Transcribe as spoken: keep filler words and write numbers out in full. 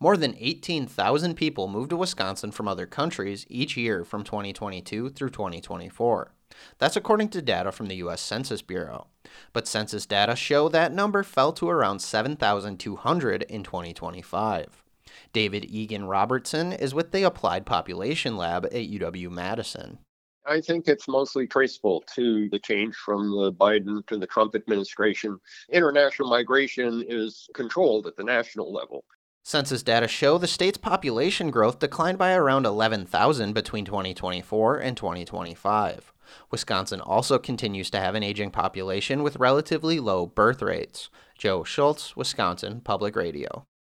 More than eighteen thousand people move to Wisconsin from other countries each year from twenty twenty-two through twenty twenty-four. That's according to data from the U S Census Bureau. But census data show that number fell to around seven thousand two hundred in twenty twenty-five. David Egan Robertson is with the Applied Population Lab at U W-Madison. I think it's mostly traceable to the change from the Biden to the Trump administration. International migration is controlled at the national level. Census data show the state's population growth declined by around eleven thousand between twenty twenty-four and twenty twenty-five. Wisconsin also continues to have an aging population with relatively low birth rates. Joe Schultz, Wisconsin Public Radio.